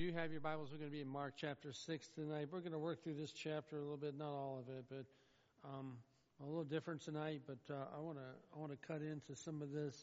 you have your Bibles, we're going to be in Mark chapter 6 tonight. We're going to work through this chapter a little bit, not all of it, but a little different tonight. But I want to cut into some of this.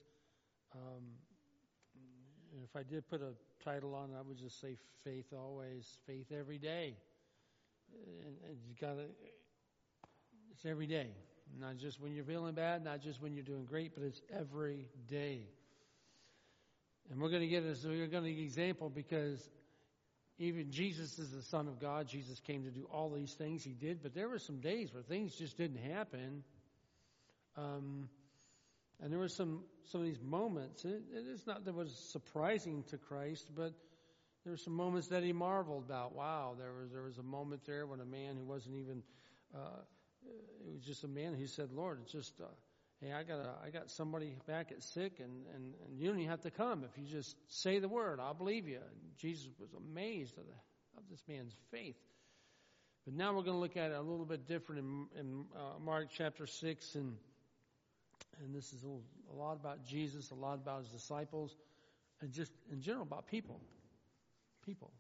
If I did put a title on it, I would just say faith always, faith every day. And you got to, it's every day. Not just when you're feeling bad, not just when you're doing great, but it's every day. And we're going to get an example because even Jesus is the Son of God. Jesus came to do all these things. He did, but there were some days where things just didn't happen. And there were some of these moments. It's not that was surprising to Christ, but there were some moments that he marveled about. Wow, there was a moment there when a man who wasn't even it was just a man who said, "Lord, it's just hey, I got somebody back at sick, and you don't even have to come. If you just say the word, I'll believe you." And Jesus was amazed of this man's faith. But now we're going to look at it a little bit different in Mark chapter 6, and this is a lot about Jesus, a lot about his disciples, and just in general about people. People.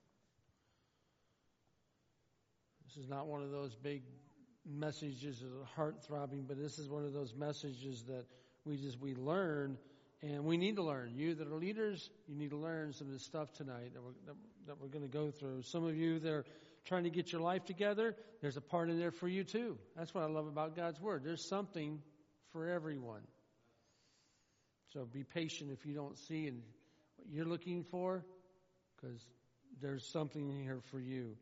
This is not one of those big messages that are heart-throbbing, but this is one of those messages that we learn, and we need to learn. You that are leaders, you need to learn some of this stuff tonight that we're going to go through. Some of you that are trying to get your life together, there's a part in there for you too. That's what I love about God's Word. There's something for everyone. So be patient if you don't see what you're looking for, because there's something in here for you.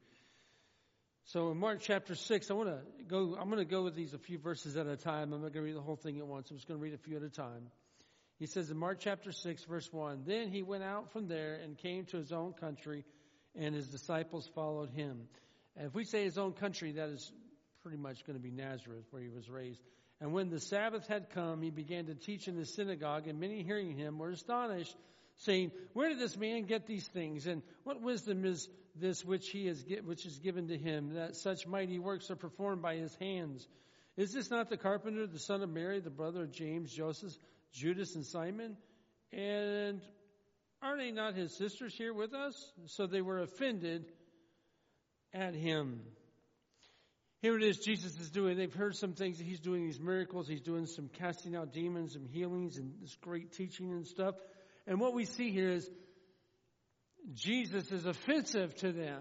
So in Mark chapter 6, I'm going to go with these a few verses at a time. I'm not going to read the whole thing at once. I'm just going to read a few at a time. He says in Mark chapter 6, verse 1, "Then he went out from there and came to his own country, and his disciples followed him." And if we say his own country, that is pretty much going to be Nazareth, where he was raised. "And when the Sabbath had come, he began to teach in the synagogue, and many hearing him were astonished, saying, 'Where did this man get these things? And what wisdom is this which is given to him, that such mighty works are performed by his hands? Is this not the carpenter, the son of Mary, the brother of James, Joseph, Judas, and Simon? And are they not his sisters here with us?' So they were offended at him." Here it is, Jesus is doing, they've heard some things, he's doing these miracles, he's doing some casting out demons and healings and this great teaching and stuff. And what we see here is Jesus is offensive to them.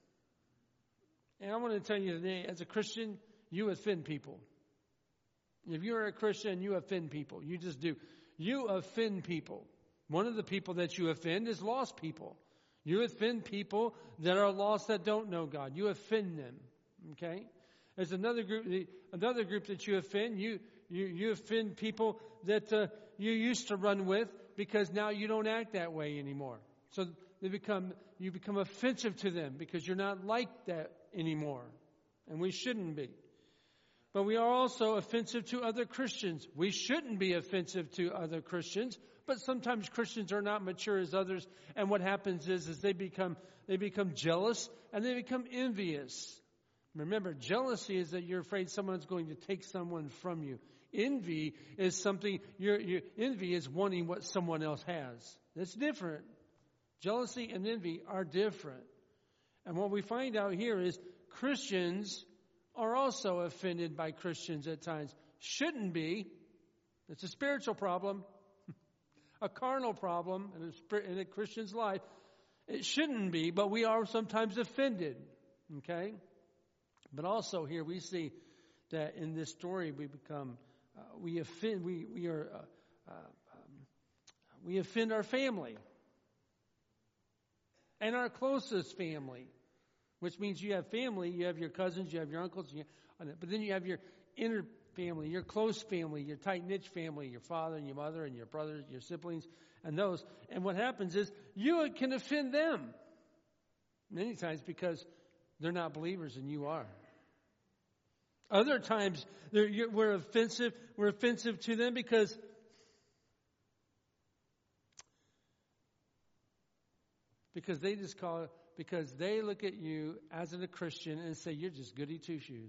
And I want to tell you today, as a Christian, you offend people. If you're a Christian, you offend people. You just do. You offend people. One of the people that you offend is lost people. You offend people that are lost that don't know God. You offend them. Okay? There's another group that you offend. You offend people that you used to run with, because now you don't act that way anymore. So you become offensive to them because you're not like that anymore. And we shouldn't be. But we are also offensive to other Christians. We shouldn't be offensive to other Christians, but sometimes Christians are not mature as others, and what happens is they become jealous and they become envious. Remember, jealousy is that you're afraid someone's going to take someone from you. Envy is something, envy is wanting what someone else has. That's different. Jealousy and envy are different. And what we find out here is Christians are also offended by Christians at times. Shouldn't be. It's a spiritual problem, a carnal problem in a Christian's life. It shouldn't be, but we are sometimes offended. Okay? But also here we see that in this story we offend our family and our closest family, which means you have family, you have your cousins, you have your uncles, but then you have your inner family, your close family, your tight-knit family, your father and your mother and your brothers, your siblings, and those. And what happens is you can offend them many times because they're not believers and you are. Other times we're offensive to them because they look at you as a Christian and say, "You're just goody two-shoes.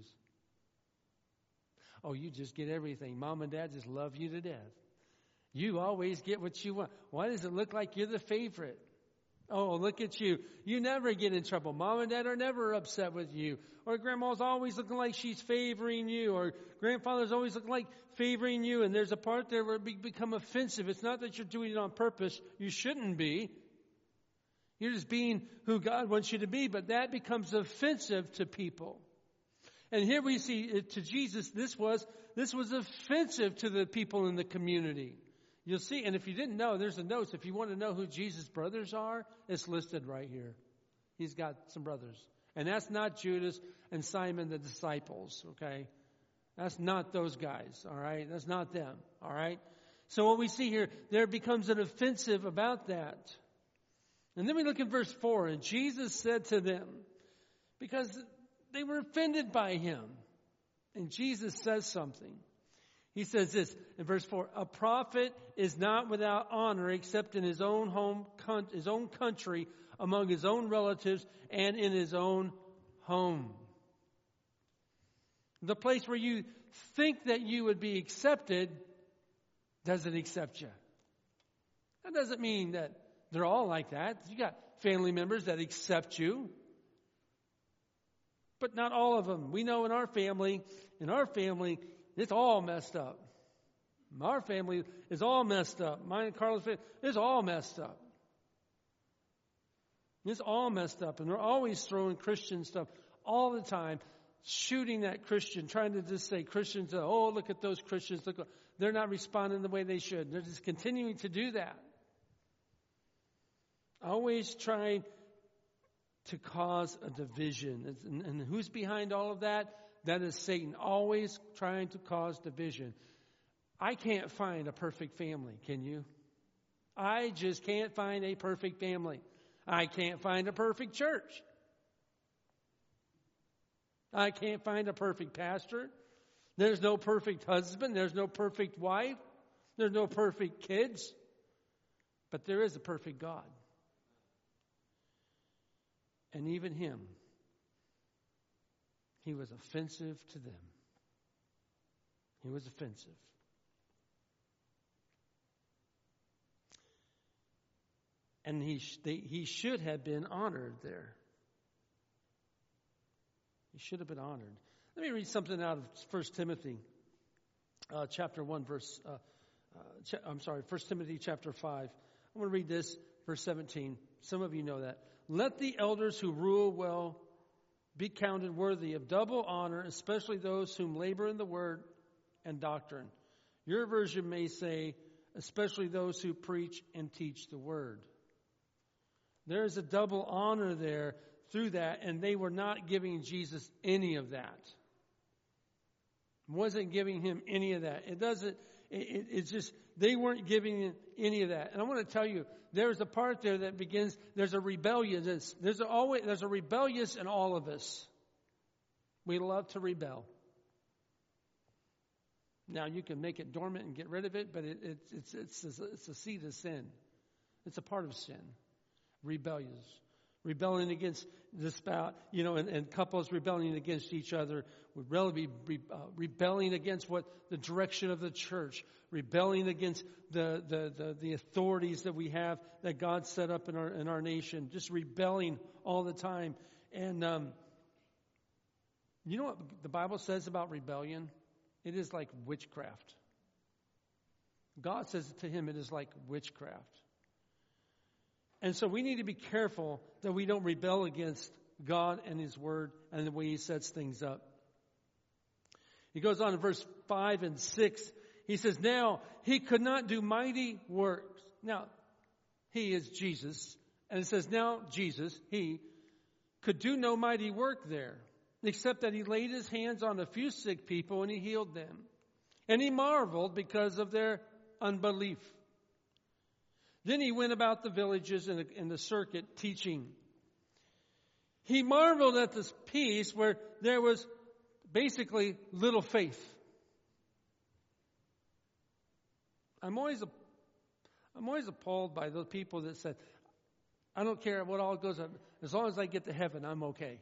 Oh, you just get everything. Mom and Dad just love you to death. You always get what you want. Why does it look like you're the favorite?" Oh, look at you. You never get in trouble. Mom and Dad are never upset with you. Or Grandma's always looking like she's favoring you. Or Grandfather's always looking like favoring you. And there's a part there where it become offensive. It's not that you're doing it on purpose. You shouldn't be. You're just being who God wants you to be. But that becomes offensive to people. And here we see to Jesus, this was offensive to the people in the community. You'll see, and if you didn't know, there's a note. If you want to know who Jesus' brothers are, it's listed right here. He's got some brothers. And that's not Judas and Simon the disciples, okay? That's not those guys, all right? That's not them, all right? So what we see here, there becomes an offensive about that. And then we look at verse 4, and Jesus said to them, because they were offended by him. And Jesus says something. He says this in verse 4, a prophet is not without honor except in his own his own country, among his own relatives, and in his own home. The place where you think that you would be accepted doesn't accept you. That doesn't mean that they're all like that. You got family members that accept you. But not all of them. We know in our family, it's all messed up. Our family is all messed up. Mine and Carla's family is all messed up. It's all messed up. And they're always throwing Christian stuff all the time, shooting that Christian, trying to just say Christians, oh, look at those Christians. Look, they're not responding the way they should. They're just continuing to do that. Always trying to cause a division. And who's behind all of that? That is Satan, always trying to cause division. I can't find a perfect family, can you? I just can't find a perfect family. I can't find a perfect church. I can't find a perfect pastor. There's no perfect husband. There's no perfect wife. There's no perfect kids. But there is a perfect God. And even him, he was offensive to them. He was offensive. And he should have been honored there. He should have been honored. Let me read something out of 1 Timothy chapter 1, 1 Timothy chapter 5. I'm going to read this, verse 17. Some of you know that. Let the elders who rule well be counted worthy of double honor, especially those whom labor in the word and doctrine. Your version may say, especially those who preach and teach the word. There is a double honor there through that, and they were not giving Jesus any of that. Wasn't giving him any of that. It's just, they weren't giving him any of that. And I want to tell you, there's a part there that begins, there's a rebellious. There's a rebellious in all of us. We love to rebel. Now you can make it dormant and get rid of it, but it's a seed of sin. It's a part of sin. Rebellious. Rebelling against the spouse, and couples rebelling against each other. Would really be rebelling against what the direction of the church, rebelling against the authorities that we have that God set up in our nation, just rebelling all the time. And you know what the Bible says about rebellion? It is like witchcraft. God says to him, it is like witchcraft. And so we need to be careful that we don't rebel against God and his word and the way he sets things up. He goes on in verse 5 and 6. He says, now he could not do mighty works. Now, he is Jesus. And it says, now Jesus, he could do no mighty work there, except that he laid his hands on a few sick people and he healed them. And he marveled because of their unbelief. Then he went about the villages in the circuit teaching. He marveled at this piece where there was basically little faith. I'm always appalled by those people that said, I don't care what all goes on. As long as I get to heaven, I'm okay.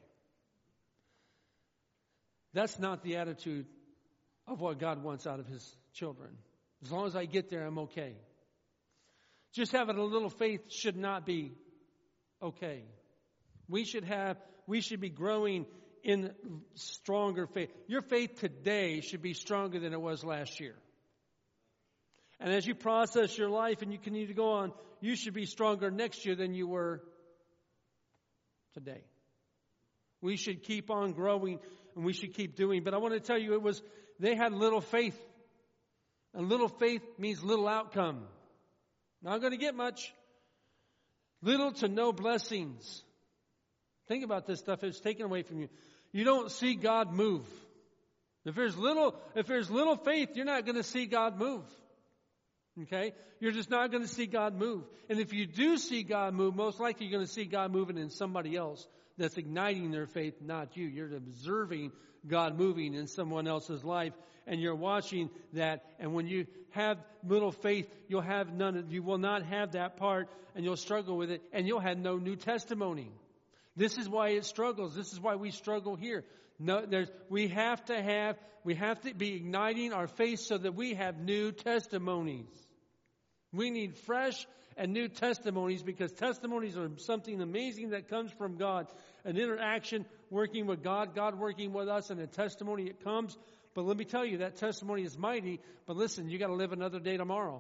That's not the attitude of what God wants out of his children. As long as I get there, I'm okay. Just having a little faith should not be okay. We should be growing in stronger faith. Your faith today should be stronger than it was last year. And as you process your life and you continue to go on, you should be stronger next year than you were today. We should keep on growing and we should keep doing. But I want to tell you, they had little faith. And little faith means little outcome. Not going to get much. Little to no blessings. Think about this stuff. It's taken away from you. You don't see God move. If there's little faith, you're not going to see God move. Okay? You're just not going to see God move. And if you do see God move, most likely you're going to see God moving in somebody else that's igniting their faith, not you. You're observing God moving in someone else's life, and you're watching that. And when you have little faith, you will not have that part, and you'll struggle with it, and you'll have no new testimony. This is why it struggles. This is why we struggle here. We have to be igniting our faith so that we have new testimonies. We need fresh and new testimonies, because testimonies are something amazing that comes from God. An interaction working with God, God working with us, and a testimony it comes. But let me tell you, that testimony is mighty. But listen, you got to live another day tomorrow.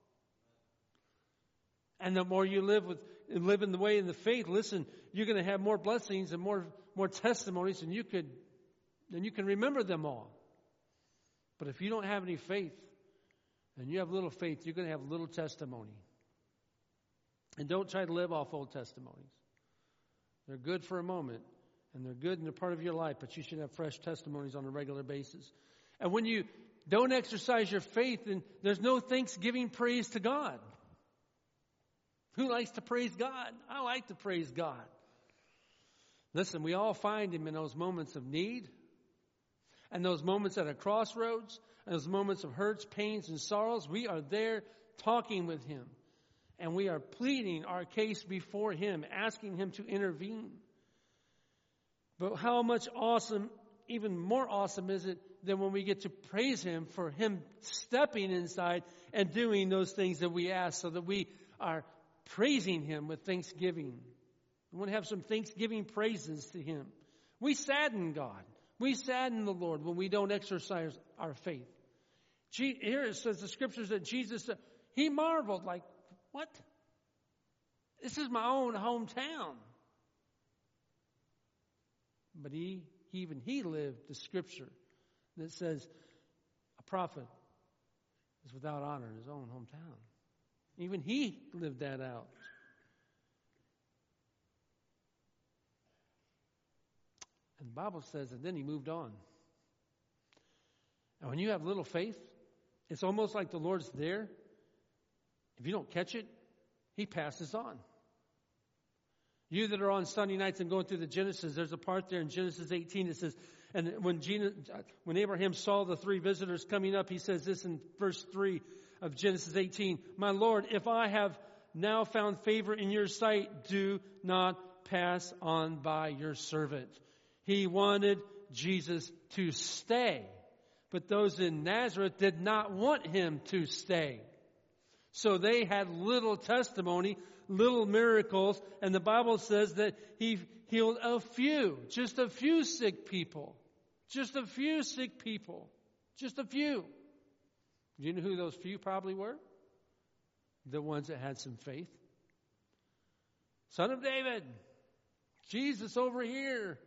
And the more you live in the way in the faith, listen, you're going to have more blessings and more testimonies, and you can remember them all. But if you don't have any faith, and you have little faith, you're going to have little testimony. And don't try to live off old testimonies. They're good for a moment, and they're good and they're part of your life, but you should have fresh testimonies on a regular basis. And when you don't exercise your faith, then there's no thanksgiving praise to God. Who likes to praise God? I like to praise God. Listen, we all find Him in those moments of need, and those moments at a crossroads, and those moments of hurts, pains, and sorrows. We are there talking with Him, and we are pleading our case before Him, asking Him to intervene. But how much even more awesome is it than when we get to praise Him for Him stepping inside and doing those things that we ask, so that we are praising Him with thanksgiving. We want to have some thanksgiving praises to Him. We sadden God. We sadden the Lord when we don't exercise our faith. Here it says, the scriptures, that Jesus, He marveled, like, what? This is my own hometown. But he lived the scripture that says a prophet is without honor in his own hometown. Even he lived that out. And the Bible says that then he moved on. And when you have little faith, it's almost like the Lord's there. If you don't catch it, He passes on. You that are on Sunday nights and going through the Genesis, there's a part there in Genesis 18 that says, and when Abraham saw the three visitors coming up, he says this in verse 3 of Genesis 18, "My Lord, if I have now found favor in your sight, do not pass on by your servant." He wanted Jesus to stay, but those in Nazareth did not want Him to stay. So they had little testimony, little miracles, and the Bible says that He healed just a few sick people. Just a few sick people. Just a few. Do you know who those few probably were? The ones that had some faith. Son of David, Jesus over here.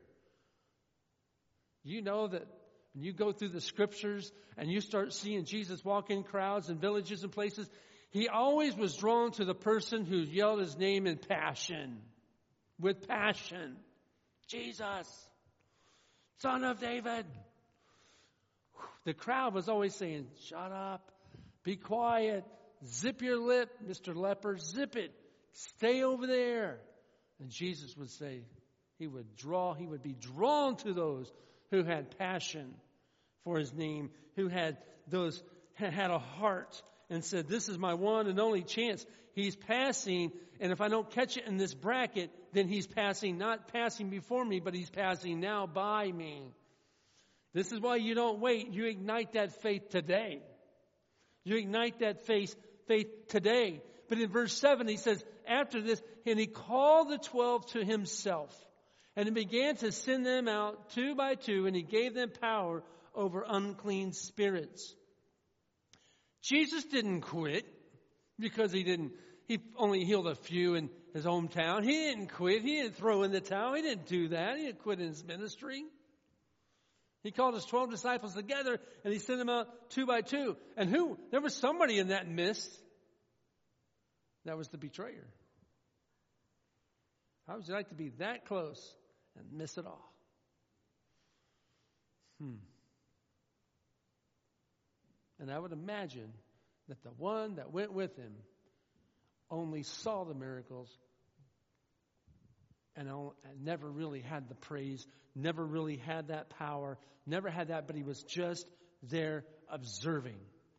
You know that when you go through the scriptures and you start seeing Jesus walk in crowds and villages and places, He always was drawn to the person who yelled His name in passion. With passion. Jesus, Son of David. The crowd was always saying, "Shut up, be quiet, zip your lip, Mr. Leper, zip it, stay over there." And Jesus would say, He would be drawn to those who had passion for His name, who had a heart and said, "This is my one and only chance." He's passing, and if I don't catch it in this bracket, then He's passing, not passing before me, but He's passing now by me. This is why you don't wait. You ignite that faith today. You ignite that faith today. But in verse 7, he says, after this, and he called the 12 to himself. And he began to send them out 2 by 2, and he gave them power over unclean spirits. Jesus didn't quit because he only healed a few in his hometown. He didn't quit. He didn't throw in the towel. He didn't do that. He didn't quit in his ministry. He called his 12 disciples together and he sent them out 2 by 2. And there was somebody in that mist. That was the betrayer. How would you like to be that close and miss it all? And I would imagine that the one that went with him only saw the miracles and never really had the praise, never really had that power, never had that, but he was just there observing.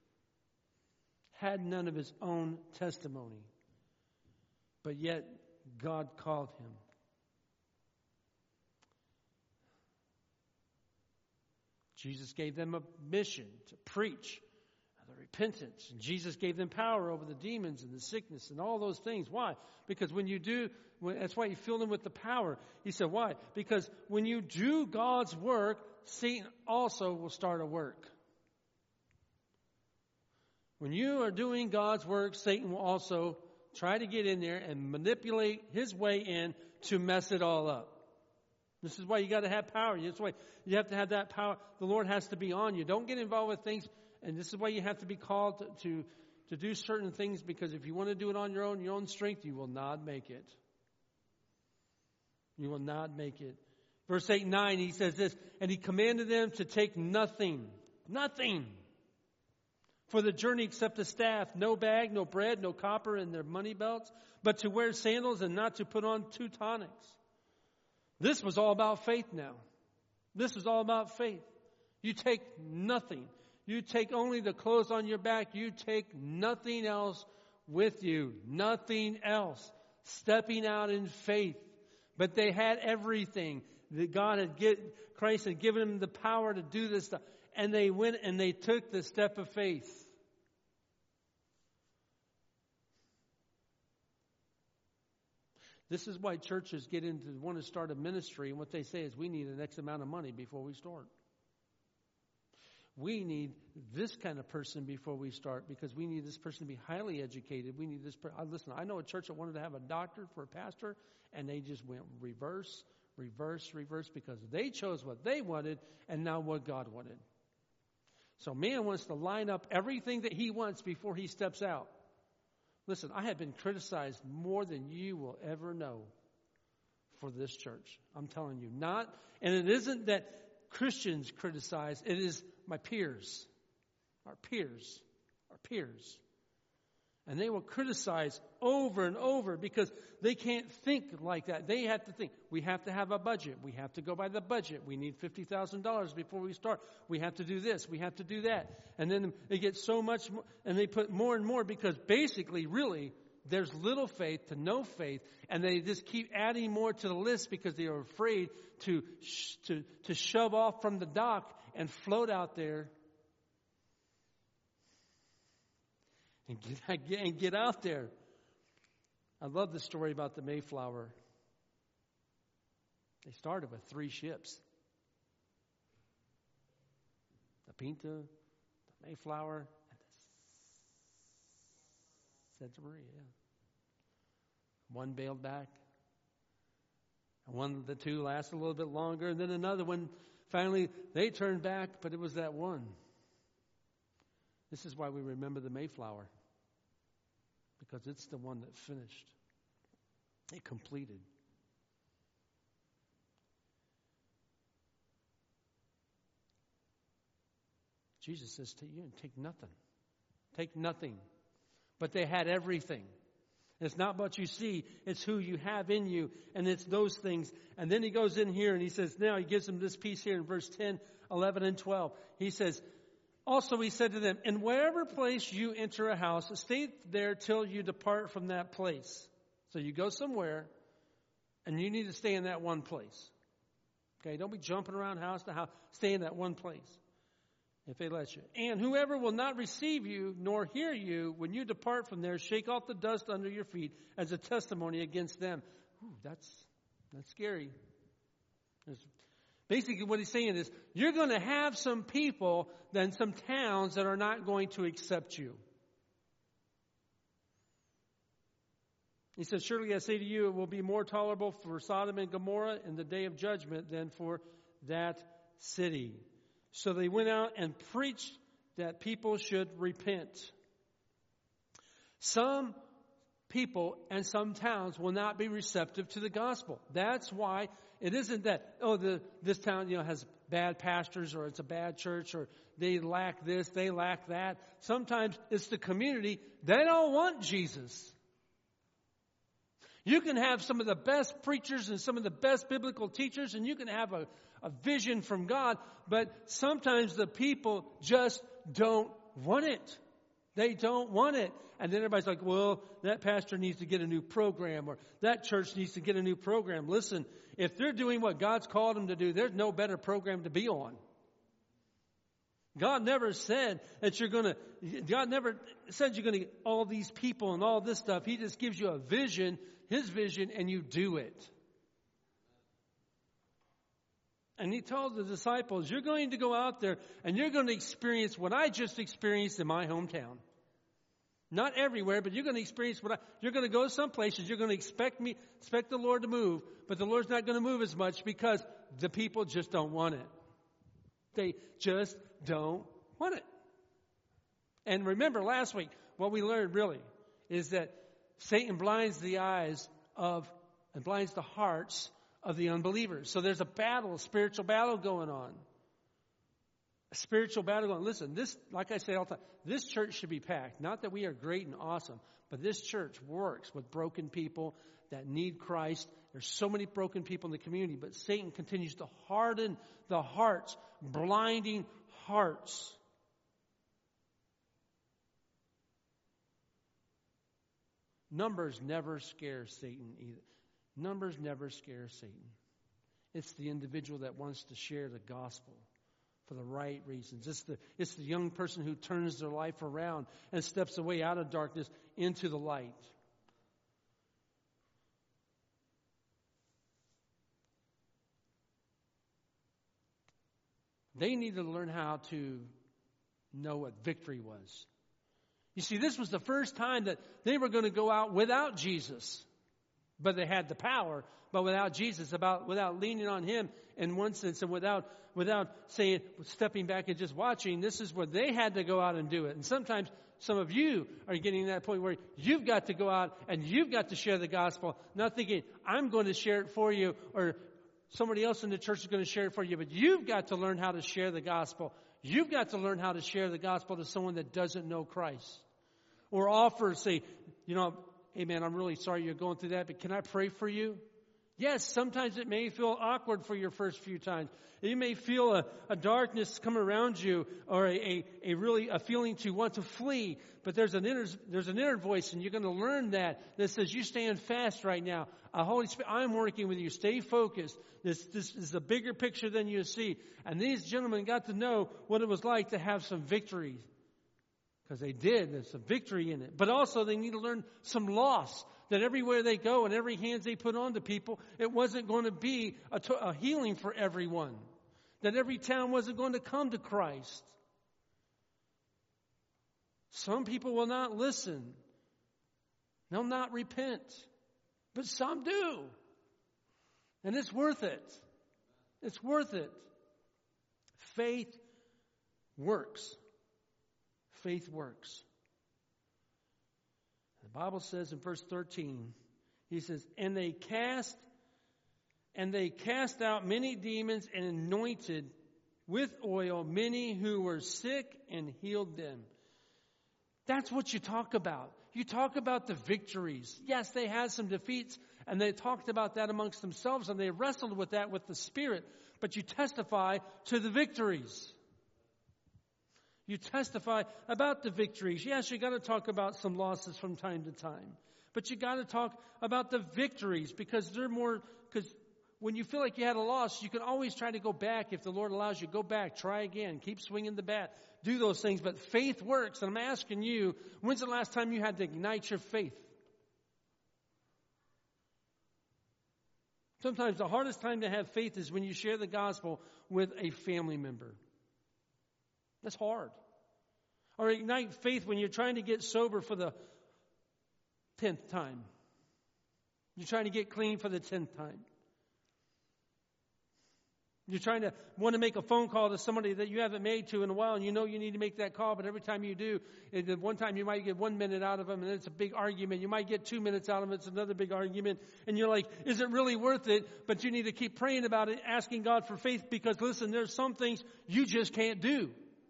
Had none of his own testimony. But yet, God called him. Jesus gave them a mission to preach the repentance. And Jesus gave them power over the demons and the sickness and all those things. Why? Because that's why he filled them with the power. He said, why? Because when you do God's work, Satan also will start a work. When you are doing God's work, Satan will also try to get in there and manipulate his way in to mess it all up. This is why you got to have power. That's why you have to have that power. The Lord has to be on you. Don't get involved with things. And this is why you have to be called to do certain things, because if you want to do it on your own strength, you will not make it. You will not make it. Verse 8 and 9, he says this, and he commanded them to take nothing for the journey except a staff, no bag, no bread, no copper in their money belts, but to wear sandals and not to put on 2 tunics. This was all about faith now. This was all about faith. You take nothing. You take only the clothes on your back. You take nothing else with you. Nothing else. Stepping out in faith. But they had everything that Christ had given them the power to do this stuff. And they went and they took the step of faith. This is why churches want to start a ministry, and what they say is we need an X amount of money before we start. We need this kind of person before we start, because we need this person to be highly educated. We need this person. Listen, I know a church that wanted to have a doctor for a pastor, and they just went reverse, because they chose what they wanted and not what God wanted. So man wants to line up everything that he wants before he steps out. Listen, I have been criticized more than you will ever know for this church. I'm telling you, and it isn't that Christians criticize, it is my peers, our peers. And they will criticize over and over because they can't think like that. They have to think, we have to have a budget. We have to go by the budget. We need $50,000 before we start. We have to do this. We have to do that. And then they get so much more, and they put more and more, because basically, really, there's little faith to no faith. And they just keep adding more to the list because they are afraid to shove off from the dock and float out there and get out there. I love the story about the Mayflower. They started with 3 ships. The Pinta, the Mayflower, and the Santa Maria. One bailed back. And one of the 2 lasted a little bit longer. And then another one, finally, they turned back, but it was that one. This is why we remember the Mayflower. Because it's the one that finished. It completed. Jesus says to you, take nothing. Take nothing. But they had everything. It's not what you see, it's who you have in you, and it's those things. And then he goes in here and he says, now he gives them this piece here in verse 10, 11, and 12. He says, also he said to them, in wherever place you enter a house, stay there till you depart from that place. So you go somewhere, and you need to stay in that one place. Okay, don't be jumping around house to house. Stay in that one place. if they let you. And whoever will not receive you nor hear you when you depart from there, shake off the dust under your feet as a testimony against them. Ooh, that's scary. Basically what he's saying is, you're going to have some people, then some towns that are not going to accept you. He says, surely I say to you, it will be more tolerable for Sodom and Gomorrah in the day of judgment than for that city. So they went out and preached that people should repent. Some people and some towns will not be receptive to the gospel. That's why it isn't that, this town, has bad pastors, or it's a bad church, or they lack this, they lack that. Sometimes it's the community. They don't want Jesus. You can have some of the best preachers and some of the best biblical teachers, and you can have a vision from God, but sometimes the people just don't want it. They don't want it. And then everybody's like, well, that pastor needs to get a new program, or that church needs to get a new program. Listen, if they're doing what God's called them to do, there's no better program to be on. God never said that God never said you're going to get all these people and all this stuff. He just gives you a vision, His vision, and you do it. And He told the disciples, you're going to go out there and you're going to experience what I just experienced in my hometown. Not everywhere, but you're going to experience you're going to go some places, you're going to expect the Lord to move, but the Lord's not going to move as much because the people just don't want it. They just don't want it. And remember last week, what we learned really is that Satan blinds the eyes and blinds the hearts of the unbelievers. So there's a spiritual battle going on. A spiritual battle going on. Listen, like I say all the time, this church should be packed. Not that we are great and awesome, but this church works with broken people that need Christ. There's so many broken people in the community, but Satan continues to harden the hearts, blinding hearts. Numbers never scare Satan either. Numbers never scare Satan. It's the individual that wants to share the gospel for the right reasons. It's the young person who turns their life around and steps away out of darkness into the light. They needed to learn how to know what victory was. You see, this was the first time that they were going to go out without Jesus. But they had the power, but without Jesus, without leaning on Him in one sense, and without saying, stepping back and just watching. This is where they had to go out and do it. And sometimes some of you are getting to that point where you've got to go out and you've got to share the gospel, not thinking, I'm going to share it for you, or somebody else in the church is going to share it for you. But you've got to learn how to share the gospel. You've got to learn how to share the gospel to someone that doesn't know Christ. Or offer, say, hey man, I'm really sorry you're going through that, but can I pray for you? Yes, sometimes it may feel awkward for your first few times. You may feel a darkness come around you, or a feeling to want to flee. But there's an inner voice, and you're going to learn that says, you stand fast right now. Holy Spirit, I'm working with you. Stay focused. This is a bigger picture than you see. And these gentlemen got to know what it was like to have some victory. Because they did. There's some victory in it. But also they need to learn some loss. That everywhere they go and every hands they put on to people, it wasn't going to be a healing for everyone. That every town wasn't going to come to Christ. Some people will not listen. They'll not repent. But some do. And it's worth it. It's worth it. Faith works. Faith works. The Bible says in verse 13, he says, and they cast out many demons and anointed with oil many who were sick and healed them. That's what you talk about. You talk about the victories. Yes, they had some defeats, and they talked about that amongst themselves, and they wrestled with that with the Spirit. But you testify to the victories. You testify about the victories. Yes, you got to talk about some losses from time to time. But you got to talk about the victories because when you feel like you had a loss, you can always try to go back. If the Lord allows you, go back, try again, keep swinging the bat, do those things. But faith works. And I'm asking you, when's the last time you had to ignite your faith? Sometimes the hardest time to have faith is when you share the gospel with a family member. That's hard. Or ignite faith when you're trying to get sober for the 10th time. You're trying to get clean for the 10th time. You're trying to want to make a phone call to somebody that you haven't made to in a while, and you know you need to make that call, but every time you do, one time you might get 1 minute out of them, and it's a big argument. You might get 2 minutes out of them, it's another big argument, and you're like, is it really worth it? But you need to keep praying about it, asking God for faith, because listen, there's some things you just can't do.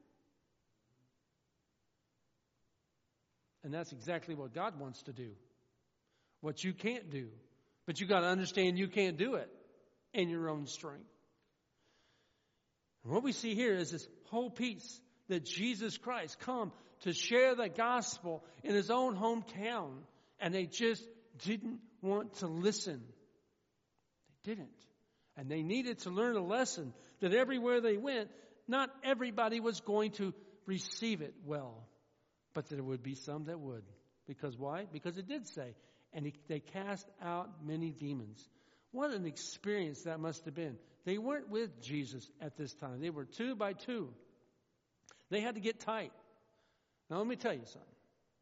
And that's exactly what God wants to do. What you can't do. But you got to understand you can't do it in your own strength. And what we see here is this whole piece that Jesus Christ come to share the gospel in his own hometown. And they just didn't want to listen. They didn't. And they needed to learn a lesson that everywhere they went, not everybody was going to receive it well. But there would be some that would. Because why? Because it did say, and they cast out many demons. What an experience that must have been. They weren't with Jesus at this time. They were 2 by 2. They had to get tight. Now let me tell you something.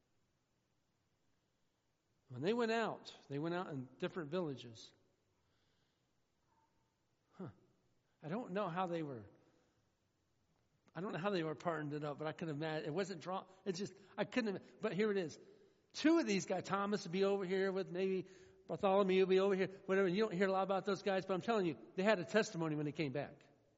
When they went out in different villages. I don't know how they were partnered up, but I could imagine. It wasn't drawn. It's just, I couldn't, but here it is. 2 of these guys, Thomas would be over here with maybe Bartholomew would be over here, whatever. You don't hear a lot about those guys, but I'm telling you, they had a testimony when they came back.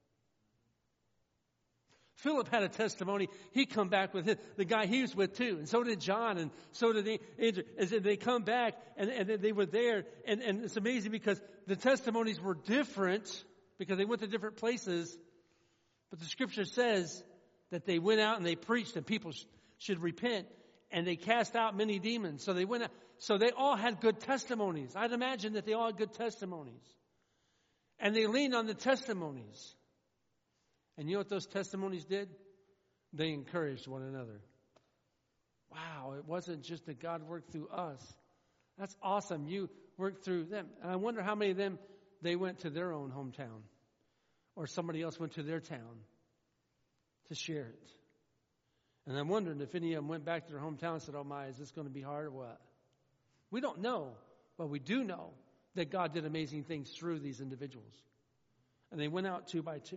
Philip had a testimony. He come back with the guy he was with too. And so did John, and so did Andrew. And they come back, and they were there. And it's amazing because the testimonies were different because they went to different places. But the scripture says that they went out and they preached and people should repent. And they cast out many demons. So they went out. So they all had good testimonies. I'd imagine that they all had good testimonies. And they leaned on the testimonies. And you know what those testimonies did? They encouraged one another. Wow, it wasn't just that God worked through us. That's awesome. You worked through them. And I wonder how many of them, they went to their own hometown. Or somebody else went to their town to share it. And I'm wondering if any of them went back to their hometown and said, oh my, is this going to be hard or what? We don't know, but we do know that God did amazing things through these individuals. And they went out 2 by 2.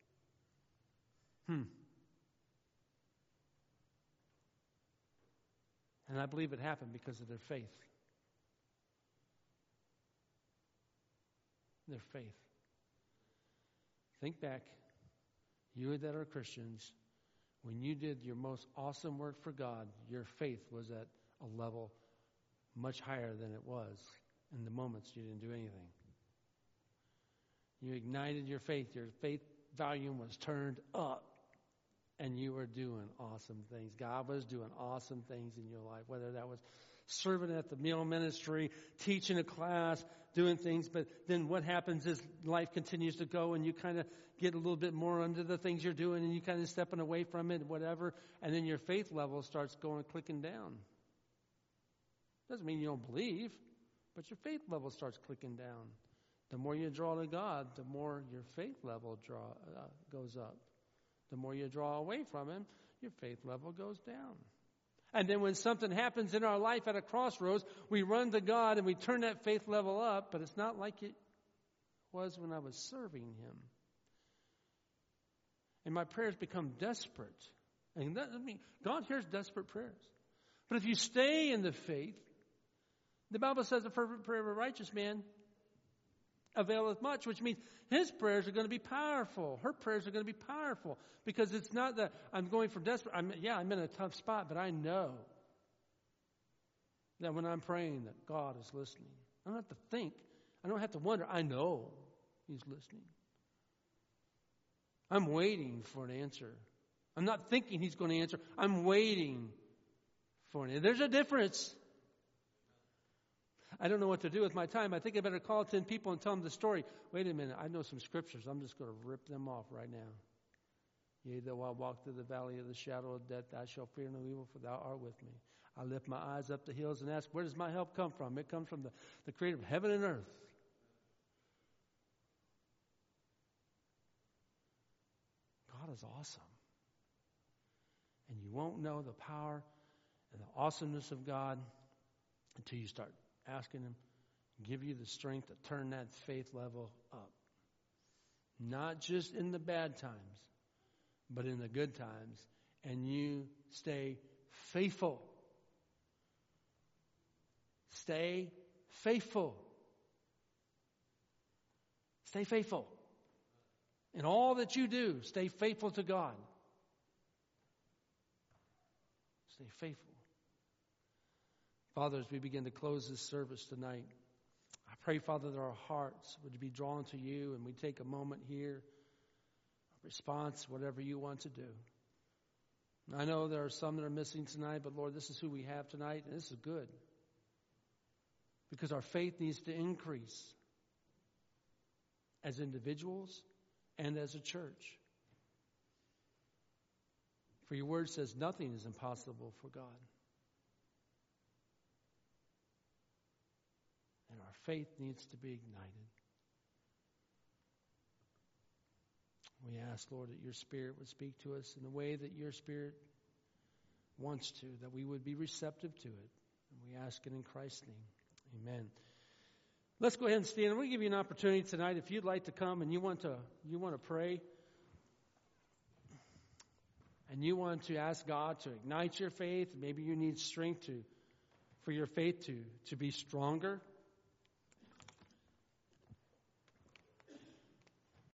And I believe it happened because of their faith. Their faith. Think back, you that are Christians, when you did your most awesome work for God, your faith was at a level much higher than it was in the moments you didn't do anything. You ignited your faith volume was turned up, and you were doing awesome things. God was doing awesome things in your life, whether that was serving at the meal ministry, teaching a class, doing things. But then what happens is life continues to go, and you kind of get a little bit more under the things you're doing, and you kind of stepping away from it, whatever. And then your faith level starts clicking down. Doesn't mean you don't believe, but your faith level starts clicking down. The more you draw to God, the more your faith level goes up. The more you draw away from Him, your faith level goes down. And then when something happens in our life at a crossroads, we run to God and we turn that faith level up, but it's not like it was when I was serving Him. And my prayers become desperate. And God hears desperate prayers. But if you stay in the faith, the Bible says the fervent prayer of a righteous man availeth much, which means his prayers are going to be powerful. Her prayers are going to be powerful. Because it's not that I'm going from desperate. I'm in a tough spot, but I know that when I'm praying that God is listening. I don't have to think. I don't have to wonder. I know He's listening. I'm waiting for an answer. I'm not thinking He's going to answer. I'm waiting for an answer. There's a difference. I don't know what to do with my time. I think I better call 10 people and tell them the story. Wait a minute. I know some scriptures. I'm just going to rip them off right now. Yea, though I walk through the valley of the shadow of death, I shall fear no evil, for thou art with me. I lift my eyes up the hills and ask, where does my help come from? It comes from the creator of heaven and earth. God is awesome. And you won't know the power and the awesomeness of God until you start asking Him to give you the strength to turn that faith level up. Not just in the bad times, but in the good times. And you stay faithful. Stay faithful. Stay faithful. In all that you do, stay faithful to God. Stay faithful. Father, as we begin to close this service tonight, I pray, Father, that our hearts would be drawn to you and we take a moment here, a response, whatever you want to do. I know there are some that are missing tonight, but Lord, this is who we have tonight, and this is good. Because our faith needs to increase as individuals and as a church. For your word says nothing is impossible for God. And our faith needs to be ignited. We ask, Lord, that your Spirit would speak to us in the way that your Spirit wants to, that we would be receptive to it. And we ask it in Christ's name. Amen. Let's go ahead and stand. I'm going to give you an opportunity tonight. If you'd like to come and you want to pray, and you want to ask God to ignite your faith, maybe you need strength for your faith to be stronger.